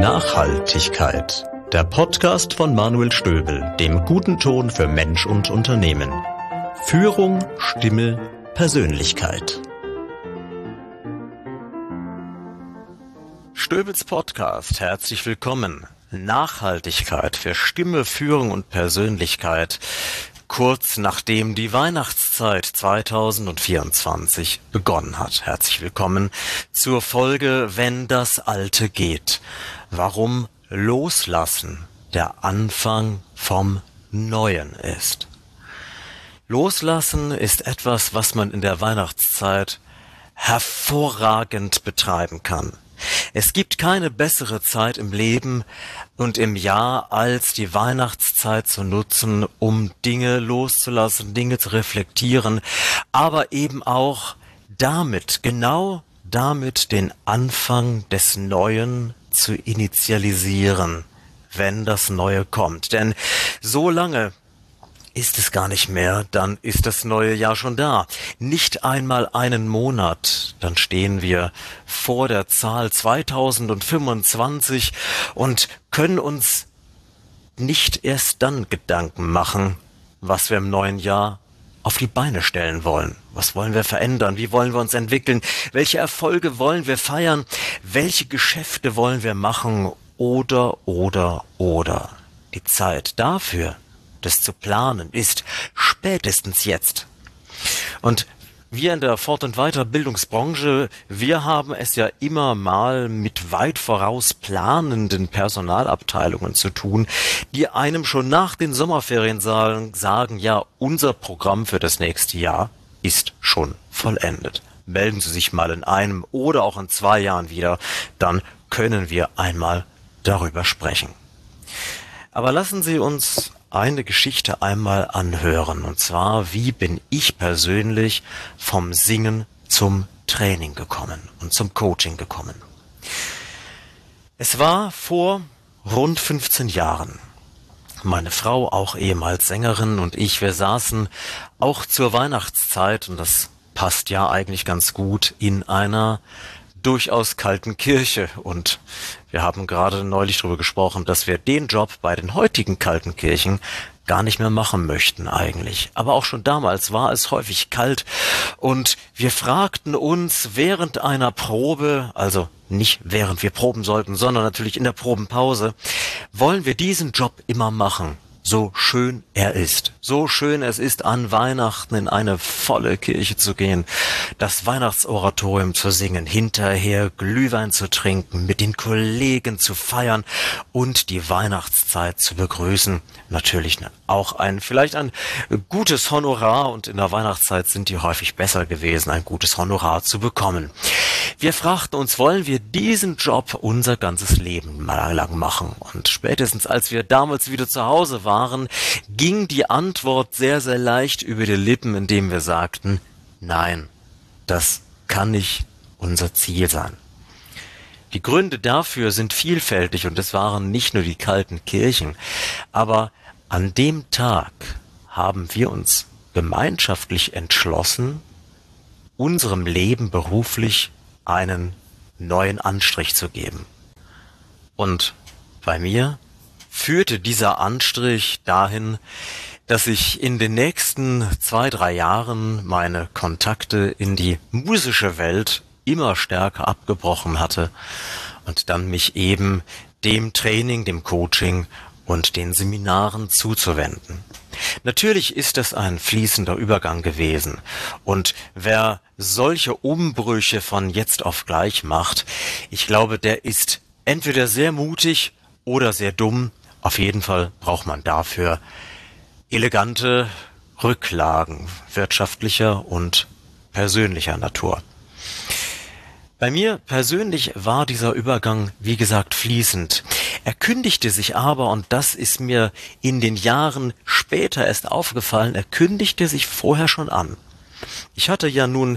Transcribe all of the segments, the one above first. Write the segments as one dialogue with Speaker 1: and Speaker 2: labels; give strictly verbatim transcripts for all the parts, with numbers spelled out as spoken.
Speaker 1: Nachhaltigkeit. Der Podcast von Manuel Stöbel, dem guten Ton für Mensch und Unternehmen. Führung, Stimme, Persönlichkeit. Stöbels Podcast, herzlich willkommen. Nachhaltigkeit für Stimme, Führung und Persönlichkeit. Kurz nachdem die Weihnachtszeit zweitausendvierundzwanzig begonnen hat. Herzlich willkommen zur Folge Wenn das Alte geht. Warum Loslassen der Anfang vom Neuen ist. Loslassen ist etwas, was man in der Weihnachtszeit hervorragend betreiben kann. Es gibt keine bessere Zeit im Leben und im Jahr, als die Weihnachtszeit zu nutzen, um Dinge loszulassen, Dinge zu reflektieren, aber eben auch damit, genau damit den Anfang des Neuen zu initialisieren, wenn das Neue kommt. Denn so lange ist es gar nicht mehr, dann ist das neue Jahr schon da. Nicht einmal einen Monat, dann stehen wir vor der Zahl zweitausendfünfundzwanzig und können uns nicht erst dann Gedanken machen, was wir im neuen Jahr auf die Beine stellen wollen. Was wollen wir verändern? Wie wollen wir uns entwickeln? Welche Erfolge wollen wir feiern? Welche Geschäfte wollen wir machen? Oder, oder, oder. Die Zeit dafür, das zu planen, ist spätestens jetzt. Und wir in der Fort- und Weiterbildungsbranche, wir haben es ja immer mal mit weit voraus planenden Personalabteilungen zu tun, die einem schon nach den Sommerferien sagen, sagen, ja, unser Programm für das nächste Jahr ist schon vollendet. Melden Sie sich mal in einem oder auch in zwei Jahren wieder, dann können wir einmal darüber sprechen. Aber lassen Sie uns eine Geschichte einmal anhören, und zwar, wie bin ich persönlich vom Singen zum Training gekommen und zum Coaching gekommen. Es war vor rund fünfzehn Jahren. Meine Frau, auch ehemals Sängerin, und ich, wir saßen auch zur Weihnachtszeit, und das passt ja eigentlich ganz gut, in einer durchaus kalten Kirche, und wir haben gerade neulich darüber gesprochen, dass wir den Job bei den heutigen kalten Kirchen gar nicht mehr machen möchten eigentlich. Aber auch schon damals war es häufig kalt und wir fragten uns während einer Probe, also nicht während wir proben sollten, sondern natürlich in der Probenpause, wollen wir diesen Job immer machen? So schön er ist, so schön es ist, an Weihnachten in eine volle Kirche zu gehen, das Weihnachtsoratorium zu singen, hinterher Glühwein zu trinken, mit den Kollegen zu feiern und die Weihnachtszeit zu begrüßen. Natürlich auch ein, vielleicht ein gutes Honorar, und in der Weihnachtszeit sind die häufig besser gewesen, ein gutes Honorar zu bekommen. Wir fragten uns, wollen wir diesen Job unser ganzes Leben lang machen? Und spätestens als wir damals wieder zu Hause waren, ging die Antwort sehr, sehr leicht über die Lippen, indem wir sagten, nein, das kann nicht unser Ziel sein. Die Gründe dafür sind vielfältig, und es waren nicht nur die kalten Kirchen, aber an dem Tag haben wir uns gemeinschaftlich entschlossen, unserem Leben beruflich einen neuen Anstrich zu geben. Und bei mir führte dieser Anstrich dahin, dass ich in den nächsten zwei, drei Jahren meine Kontakte in die musische Welt immer stärker abgebrochen hatte und dann mich eben dem Training, dem Coaching und den Seminaren zuzuwenden. Natürlich ist es ein fließender Übergang gewesen, und wer solche Umbrüche von jetzt auf gleich macht, ich glaube, der ist entweder sehr mutig oder sehr dumm. Auf jeden Fall braucht man dafür elegante Rücklagen wirtschaftlicher und persönlicher Natur. Bei mir persönlich war dieser Übergang, wie gesagt, fließend. Er kündigte sich aber, und das ist mir in den Jahren später erst aufgefallen, er kündigte sich vorher schon an. Ich hatte ja nun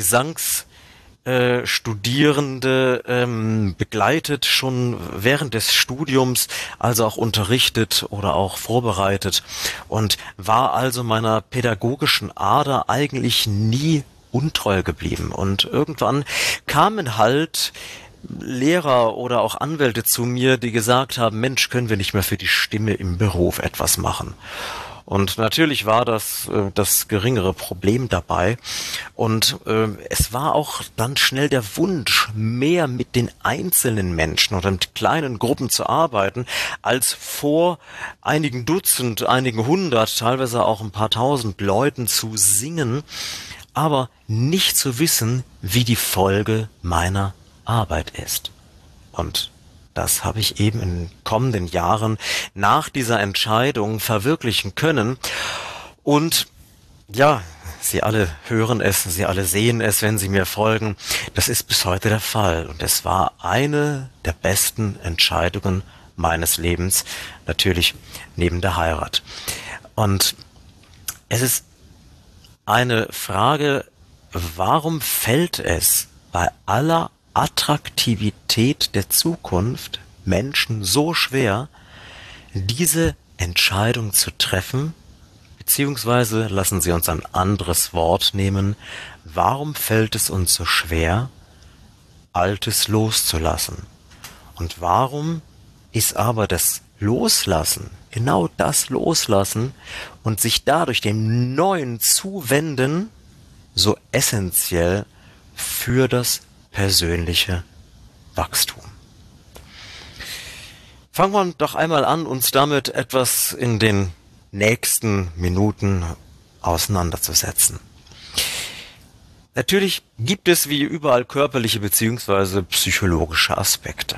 Speaker 1: Gesangsstudierende äh, ähm, begleitet, schon während des Studiums, also auch unterrichtet oder auch vorbereitet, und war also meiner pädagogischen Ader eigentlich nie untreu geblieben. Und irgendwann kamen halt Lehrer oder auch Anwälte zu mir, die gesagt haben, Mensch, können wir nicht mehr für die Stimme im Beruf etwas machen? Und natürlich war das äh, das geringere Problem dabei. Und äh, es war auch dann schnell der Wunsch, mehr mit den einzelnen Menschen oder mit kleinen Gruppen zu arbeiten, als vor einigen Dutzend, einigen hundert, teilweise auch ein paar tausend Leuten zu singen, aber nicht zu wissen, wie die Folge meiner Arbeit ist. Und das habe ich eben in den kommenden Jahren nach dieser Entscheidung verwirklichen können. Und ja, Sie alle hören es, Sie alle sehen es, wenn Sie mir folgen. Das ist bis heute der Fall. Und es war eine der besten Entscheidungen meines Lebens, natürlich neben der Heirat. Und es ist eine Frage, warum fällt es bei aller Attraktivität der Zukunft Menschen so schwer, diese Entscheidung zu treffen, beziehungsweise lassen Sie uns ein anderes Wort nehmen, warum fällt es uns so schwer, Altes loszulassen? Und warum ist aber das Loslassen, genau das Loslassen und sich dadurch dem Neuen zuwenden, so essentiell für das persönliche Wachstum? Fangen wir doch einmal an, uns damit etwas in den nächsten Minuten auseinanderzusetzen. Natürlich gibt es wie überall körperliche bzw. psychologische Aspekte.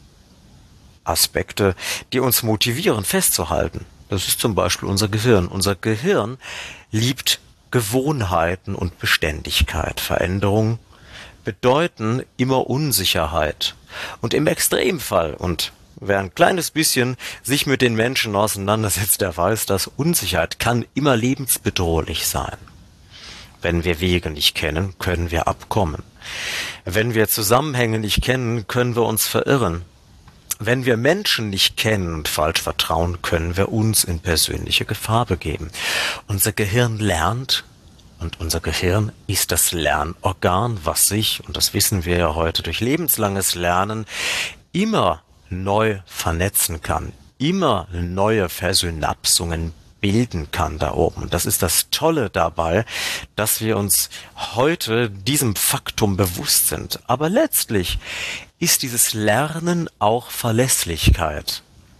Speaker 1: Aspekte, die uns motivieren, festzuhalten. Das ist zum Beispiel unser Gehirn. Unser Gehirn liebt Gewohnheiten und Beständigkeit. Veränderung bedeuten immer Unsicherheit. Und im Extremfall, und wer ein kleines bisschen sich mit den Menschen auseinandersetzt, der weiß, dass Unsicherheit kann immer lebensbedrohlich sein. Wenn wir Wege nicht kennen, können wir abkommen. Wenn wir Zusammenhänge nicht kennen, können wir uns verirren. Wenn wir Menschen nicht kennen und falsch vertrauen, können wir uns in persönliche Gefahr begeben. Unser Gehirn lernt, und unser Gehirn ist das Lernorgan, was sich, und das wissen wir ja heute durch lebenslanges Lernen, immer neu vernetzen kann, immer neue Versynapsungen bilden kann da oben. Und das ist das Tolle dabei, dass wir uns heute diesem Faktum bewusst sind. Aber letztlich ist dieses Lernen auch Verlässlichkeit.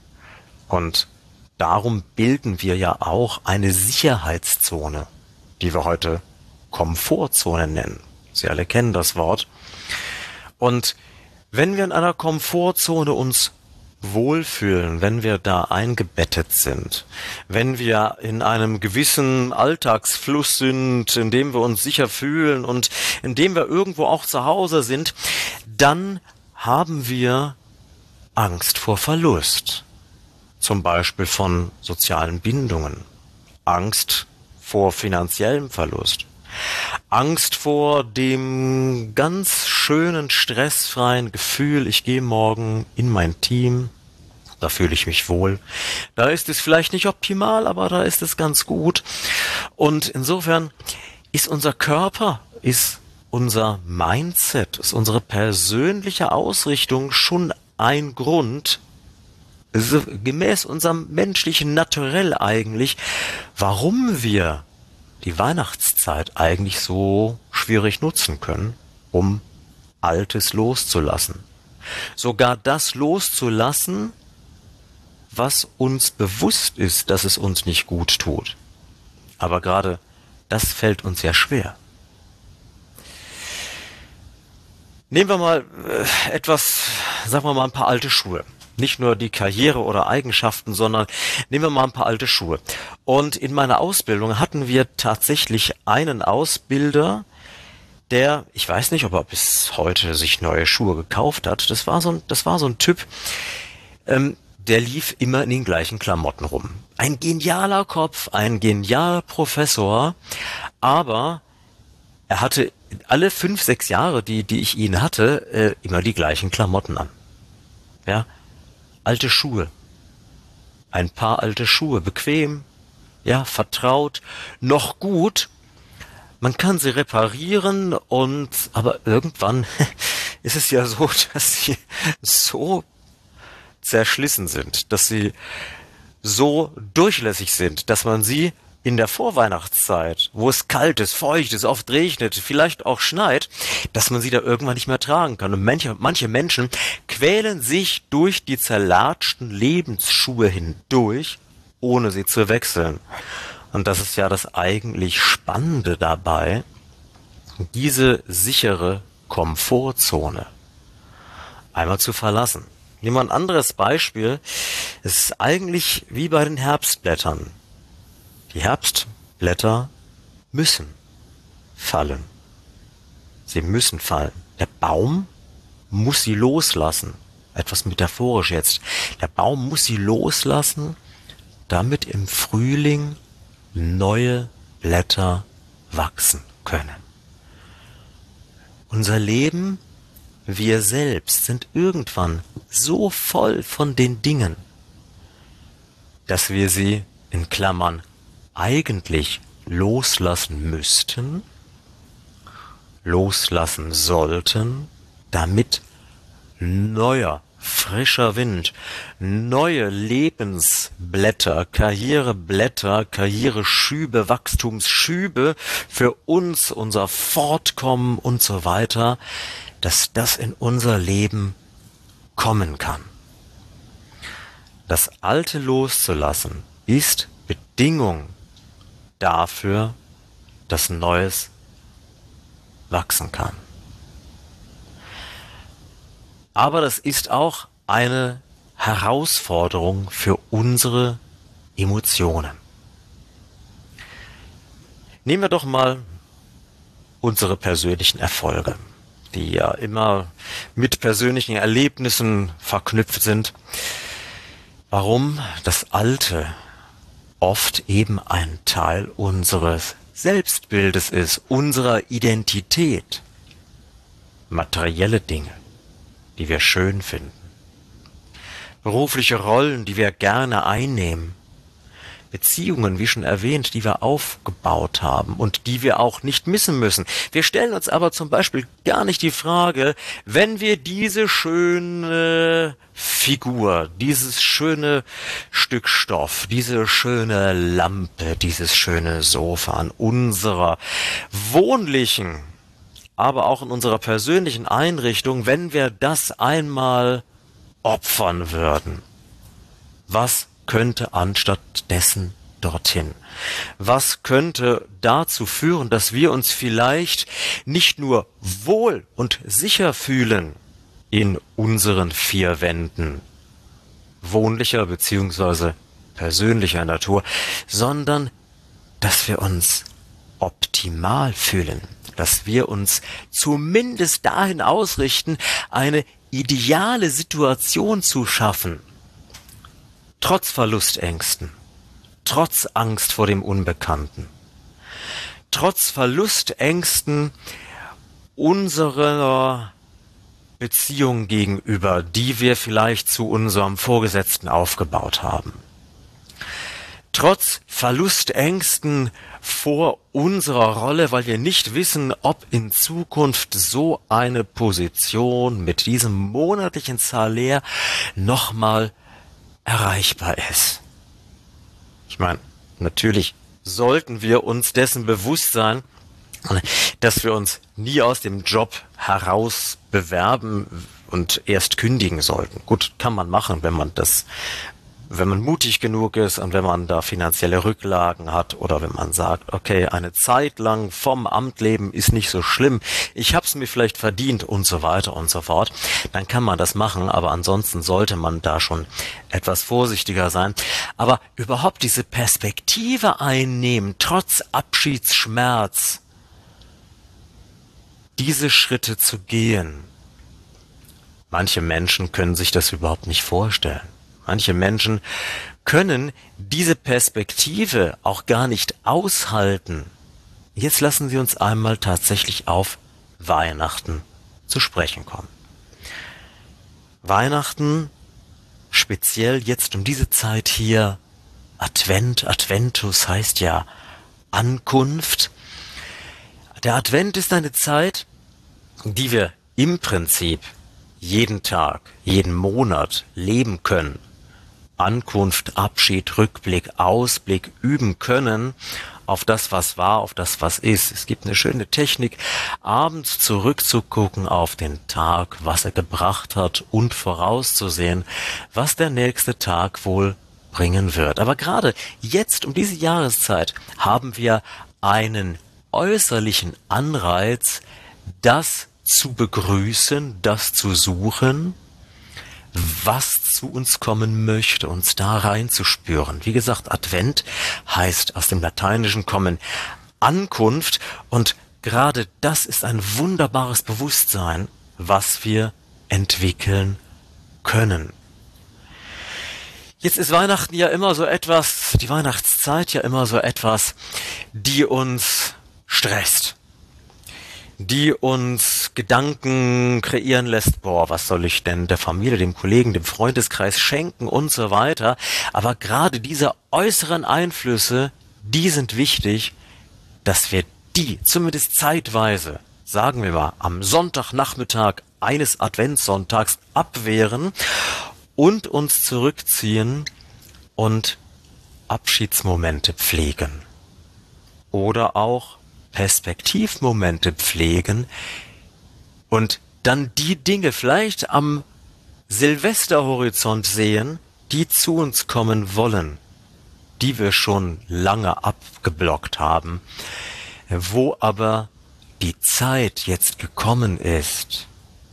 Speaker 1: Und darum bilden wir ja auch eine Sicherheitszone, die wir heute Komfortzone nennen. Sie alle kennen das Wort. Und wenn wir in einer Komfortzone uns wohlfühlen, wenn wir da eingebettet sind, wenn wir in einem gewissen Alltagsfluss sind, in dem wir uns sicher fühlen und in dem wir irgendwo auch zu Hause sind, dann haben wir Angst vor Verlust, zum Beispiel von sozialen Bindungen, Angst vor finanziellem Verlust, Angst vor dem ganz schönen, stressfreien Gefühl, ich gehe morgen in mein Team, da fühle ich mich wohl. Da ist es vielleicht nicht optimal, aber da ist es ganz gut. Und insofern ist unser Körper, ist unser Mindset, ist unsere persönliche Ausrichtung schon ein Grund, also gemäß unserem menschlichen Naturell eigentlich, warum wir die Weihnachtszeit eigentlich so schwierig nutzen können, um Altes loszulassen. Sogar das loszulassen, was uns bewusst ist, dass es uns nicht gut tut. Aber gerade das fällt uns ja schwer. Nehmen wir mal äh, etwas, sagen wir mal ein paar alte Schuhe. Nicht nur die Karriere oder Eigenschaften, sondern nehmen wir mal ein paar alte Schuhe. Und in meiner Ausbildung hatten wir tatsächlich einen Ausbilder, der, ich weiß nicht, ob er bis heute sich neue Schuhe gekauft hat. Das war so ein, das war so ein Typ, ähm, der lief immer in den gleichen Klamotten rum. Ein genialer Kopf, ein genialer Professor, aber er hatte alle fünf, sechs Jahre, die, die ich ihn hatte, äh, immer die gleichen Klamotten an. Ja, alte Schuhe. Ein paar alte Schuhe, bequem, ja, vertraut, noch gut. Man kann sie reparieren und, aber irgendwann ist es ja so, dass sie so zerschlissen sind, dass sie so durchlässig sind, dass man sie in der Vorweihnachtszeit, wo es kalt ist, feucht ist, oft regnet, vielleicht auch schneit, dass man sie da irgendwann nicht mehr tragen kann. Und manche, manche Menschen quälen sich durch die zerlatschten Lebensschuhe hindurch, ohne sie zu wechseln. Und das ist ja das eigentlich Spannende dabei, diese sichere Komfortzone einmal zu verlassen. Nehmen wir ein anderes Beispiel. Es ist eigentlich wie bei den Herbstblättern. Die Herbstblätter müssen fallen. Sie müssen fallen. Der Baum muss sie loslassen. Etwas metaphorisch jetzt. Der Baum muss sie loslassen, damit im Frühling neue Blätter wachsen können. Unser Leben, wir selbst, sind irgendwann so voll von den Dingen, dass wir sie in Klammern eigentlich loslassen müssten, loslassen sollten, damit neuer, frischer Wind, neue Lebensblätter, Karriereblätter, Karriereschübe, Wachstumsschübe für uns, unser Fortkommen und so weiter, dass das in unser Leben kommen kann. Das Alte loszulassen ist Bedingung dafür, dass Neues wachsen kann. Aber das ist auch eine Herausforderung für unsere Emotionen. Nehmen wir doch mal unsere persönlichen Erfolge, die ja immer mit persönlichen Erlebnissen verknüpft sind. Warum das Alte oft eben ein Teil unseres Selbstbildes ist, unserer Identität. Materielle Dinge, die wir schön finden. Berufliche Rollen, die wir gerne einnehmen. Beziehungen, wie schon erwähnt, die wir aufgebaut haben und die wir auch nicht missen müssen. Wir stellen uns aber zum Beispiel gar nicht die Frage, wenn wir diese schöne Figur, dieses schöne Stück Stoff, diese schöne Lampe, dieses schöne Sofa an unserer wohnlichen, aber auch in unserer persönlichen Einrichtung, wenn wir das einmal opfern würden, was könnte anstatt dessen dorthin? Was könnte dazu führen, dass wir uns vielleicht nicht nur wohl und sicher fühlen in unseren vier Wänden, wohnlicher bzw. persönlicher Natur, sondern dass wir uns optimal fühlen, dass wir uns zumindest dahin ausrichten, eine ideale Situation zu schaffen, trotz Verlustängsten, trotz Angst vor dem Unbekannten, trotz Verlustängsten unserer Beziehung gegenüber, die wir vielleicht zu unserem Vorgesetzten aufgebaut haben, trotz Verlustängsten vor unserer Rolle, weil wir nicht wissen, ob in Zukunft so eine Position mit diesem monatlichen Salär nochmal erreichbar ist. Ich meine, natürlich sollten wir uns dessen bewusst sein, dass wir uns nie aus dem Job heraus bewerben und erst kündigen sollten. Gut, kann man machen, wenn man das, wenn man mutig genug ist und wenn man da finanzielle Rücklagen hat oder wenn man sagt, okay, eine Zeit lang vom Amt leben ist nicht so schlimm, ich hab's mir vielleicht verdient und so weiter und so fort, dann kann man das machen, aber ansonsten sollte man da schon etwas vorsichtiger sein. Aber überhaupt diese Perspektive einnehmen, trotz Abschiedsschmerz, diese Schritte zu gehen. Manche Menschen können sich das überhaupt nicht vorstellen. Manche Menschen können diese Perspektive auch gar nicht aushalten. Jetzt lassen Sie uns einmal tatsächlich auf Weihnachten zu sprechen kommen. Weihnachten, speziell jetzt um diese Zeit hier, Advent, Adventus heißt ja Ankunft. Der Advent ist eine Zeit, die wir im Prinzip jeden Tag, jeden Monat leben können, Ankunft, Abschied, Rückblick, Ausblick üben können auf das, was war, auf das, was ist. Es gibt eine schöne Technik, abends zurückzugucken auf den Tag, was er gebracht hat und vorauszusehen, was der nächste Tag wohl bringen wird. Aber gerade jetzt um diese Jahreszeit haben wir einen äußerlichen Anreiz, das zu begrüßen, das zu suchen, was zu uns kommen möchte, uns da reinzuspüren. Wie gesagt, Advent heißt aus dem Lateinischen kommen Ankunft, und gerade das ist ein wunderbares Bewusstsein, was wir entwickeln können. Jetzt ist Weihnachten ja immer so etwas, die Weihnachtszeit ja immer so etwas, die uns stresst, die uns Gedanken kreieren lässt, boah, was soll ich denn der Familie, dem Kollegen, dem Freundeskreis schenken und so weiter. Aber gerade diese äußeren Einflüsse, die sind wichtig, dass wir die zumindest zeitweise, sagen wir mal, am Sonntagnachmittag eines Adventssonntags abwehren und uns zurückziehen und Abschiedsmomente pflegen. Oder auch Perspektivmomente pflegen und dann die Dinge vielleicht am Silvesterhorizont sehen, die zu uns kommen wollen, die wir schon lange abgeblockt haben, wo aber die Zeit jetzt gekommen ist.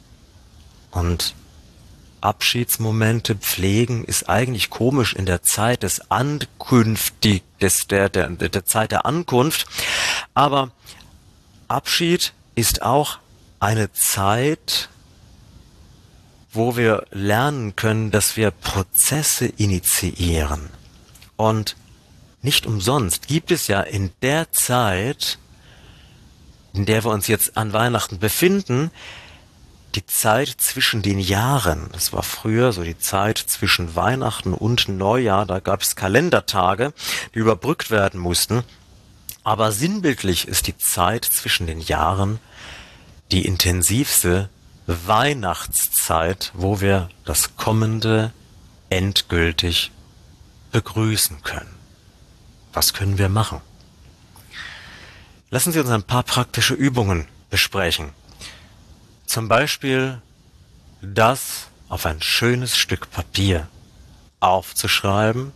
Speaker 1: Und Abschiedsmomente pflegen ist eigentlich komisch in der Zeit des Ankünftig, des, der, der, der Zeit der Ankunft. Aber Abschied ist auch eine Zeit, wo wir lernen können, dass wir Prozesse initiieren. Und nicht umsonst gibt es ja in der Zeit, in der wir uns jetzt an Weihnachten befinden, die Zeit zwischen den Jahren. Das war früher so die Zeit zwischen Weihnachten und Neujahr. Da gab es Kalendertage, die überbrückt werden mussten. Aber sinnbildlich ist die Zeit zwischen den Jahren die intensivste Weihnachtszeit, wo wir das Kommende endgültig begrüßen können. Was können wir machen? Lassen Sie uns ein paar praktische Übungen besprechen. Zum Beispiel das auf ein schönes Stück Papier aufzuschreiben,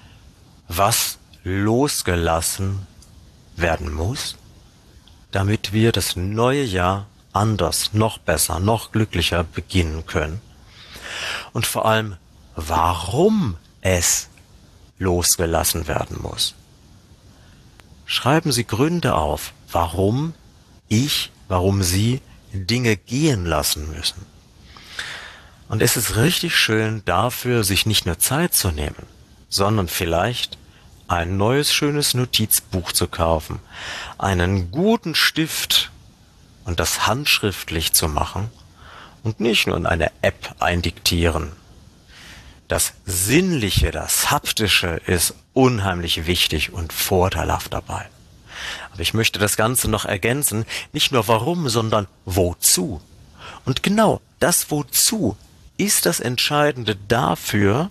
Speaker 1: was losgelassen werden muss, damit wir das neue Jahr anders, noch besser, noch glücklicher beginnen können. Und vor allem, warum es losgelassen werden muss. Schreiben Sie Gründe auf, warum ich, warum Sie Dinge gehen lassen müssen. Und es ist richtig schön dafür, sich nicht nur Zeit zu nehmen, sondern vielleicht ein neues, schönes Notizbuch zu kaufen, einen guten Stift und das handschriftlich zu machen und nicht nur in eine App eindiktieren. Das Sinnliche, das Haptische ist unheimlich wichtig und vorteilhaft dabei. Aber ich möchte das Ganze noch ergänzen, nicht nur warum, sondern wozu. Und genau das Wozu ist das Entscheidende dafür,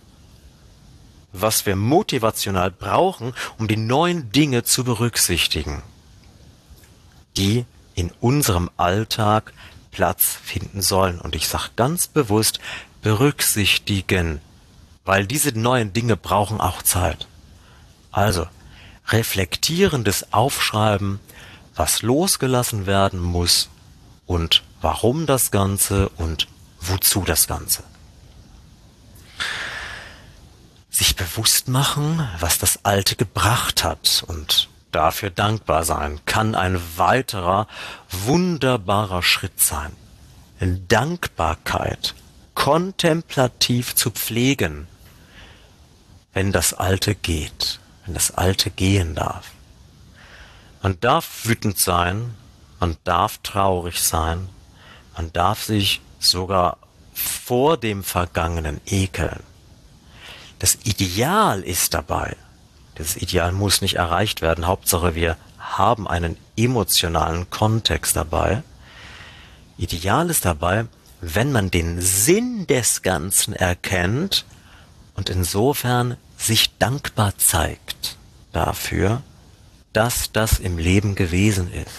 Speaker 1: was wir motivational brauchen, um die neuen Dinge zu berücksichtigen, die in unserem Alltag Platz finden sollen. Und ich sage ganz bewusst berücksichtigen, weil diese neuen Dinge brauchen auch Zeit. Also reflektierendes Aufschreiben, was losgelassen werden muss und warum das Ganze und wozu das Ganze. Sich bewusst machen, was das Alte gebracht hat und dafür dankbar sein, kann ein weiterer wunderbarer Schritt sein. Dankbarkeit kontemplativ zu pflegen, wenn das Alte geht, wenn das Alte gehen darf. Man darf wütend sein, man darf traurig sein, man darf sich sogar vor dem Vergangenen ekeln. Das Ideal ist dabei, das Ideal muss nicht erreicht werden, Hauptsache wir haben einen emotionalen Kontext dabei, Ideal ist dabei, wenn man den Sinn des Ganzen erkennt und insofern sich dankbar zeigt dafür, dass das im Leben gewesen ist.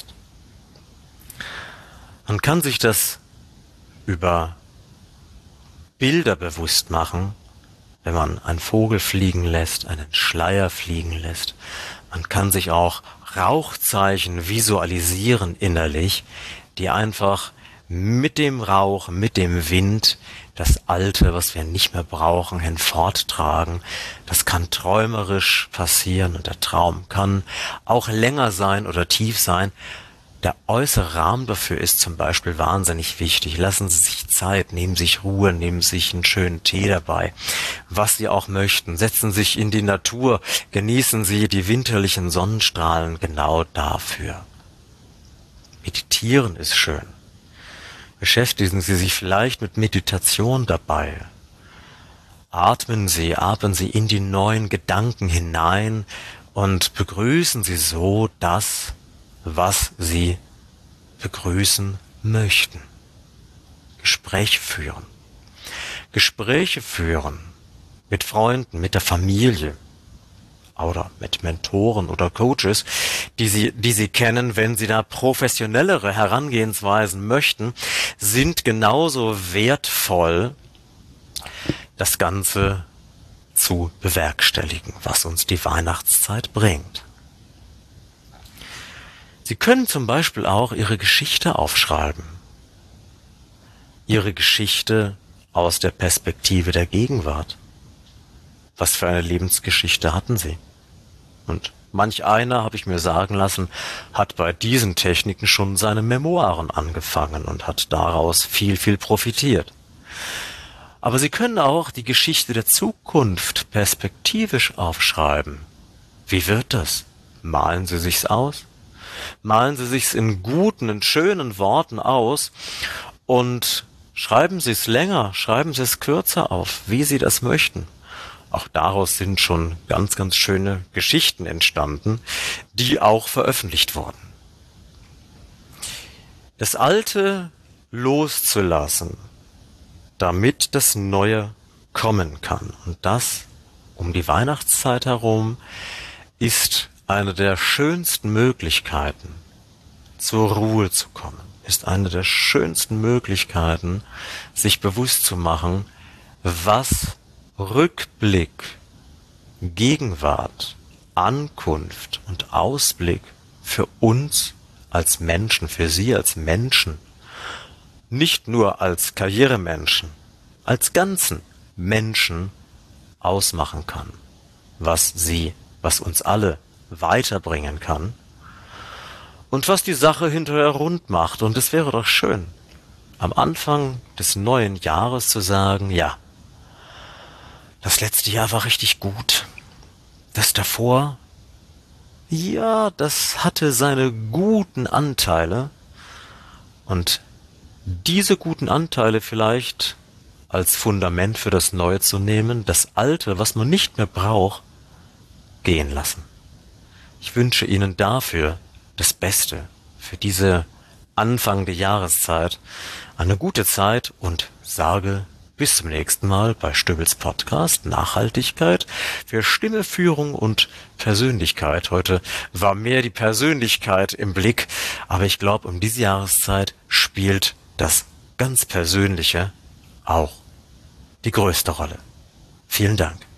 Speaker 1: Man kann sich das über Bilder bewusst machen, wenn man einen Vogel fliegen lässt, einen Schleier fliegen lässt. Man kann sich auch Rauchzeichen visualisieren innerlich, die einfach mit dem Rauch, mit dem Wind das Alte, was wir nicht mehr brauchen, hinforttragen. Das kann träumerisch passieren und der Traum kann auch länger sein oder tief sein. Der äußere Rahmen dafür ist zum Beispiel wahnsinnig wichtig. Lassen Sie sich Zeit, nehmen Sie sich Ruhe, nehmen Sie sich einen schönen Tee dabei, was Sie auch möchten. Setzen Sie sich in die Natur, genießen Sie die winterlichen Sonnenstrahlen genau dafür. Meditieren ist schön. Beschäftigen Sie sich vielleicht mit Meditation dabei. Atmen Sie, atmen Sie in die neuen Gedanken hinein und begrüßen Sie so das, was Sie begrüßen möchten. Gespräche führen. Gespräche führen mit Freunden, mit der Familie oder mit Mentoren oder Coaches, die Sie, die Sie kennen, wenn Sie da professionellere Herangehensweisen möchten, sind genauso wertvoll, das Ganze zu bewerkstelligen, was uns die Weihnachtszeit bringt. Sie können zum Beispiel auch Ihre Geschichte aufschreiben. Ihre Geschichte aus der Perspektive der Gegenwart. Was für eine Lebensgeschichte hatten Sie? Und manch einer, habe ich mir sagen lassen, hat bei diesen Techniken schon seine Memoiren angefangen und hat daraus viel, viel profitiert. Aber Sie können auch die Geschichte der Zukunft perspektivisch aufschreiben. Wie wird das? Malen Sie sich's aus? Malen Sie sich's in guten, in schönen Worten aus und schreiben Sie es länger, schreiben Sie es kürzer auf, wie Sie das möchten. Auch daraus sind schon ganz, ganz schöne Geschichten entstanden, die auch veröffentlicht wurden. Das Alte loszulassen, damit das Neue kommen kann. Und das um die Weihnachtszeit herum ist eine der schönsten Möglichkeiten, zur Ruhe zu kommen. Ist eine der schönsten Möglichkeiten, sich bewusst zu machen, was Rückblick, Gegenwart, Ankunft und Ausblick für uns als Menschen, für Sie als Menschen, nicht nur als Karrieremenschen, als ganzen Menschen ausmachen kann, was Sie, was uns alle weiterbringen kann und was die Sache hinterher rund macht. Und es wäre doch schön, am Anfang des neuen Jahres zu sagen, ja, das letzte Jahr war richtig gut. Das davor, ja, das hatte seine guten Anteile. Und diese guten Anteile vielleicht als Fundament für das Neue zu nehmen, das Alte, was man nicht mehr braucht, gehen lassen. Ich wünsche Ihnen dafür das Beste, für diese Anfang der Jahreszeit, eine gute Zeit und sage bis zum nächsten Mal bei Stöbels Podcast Nachhaltigkeit für Stimme, Führung und Persönlichkeit. Heute war mehr die Persönlichkeit im Blick, aber ich glaube, um diese Jahreszeit spielt das ganz Persönliche auch die größte Rolle. Vielen Dank.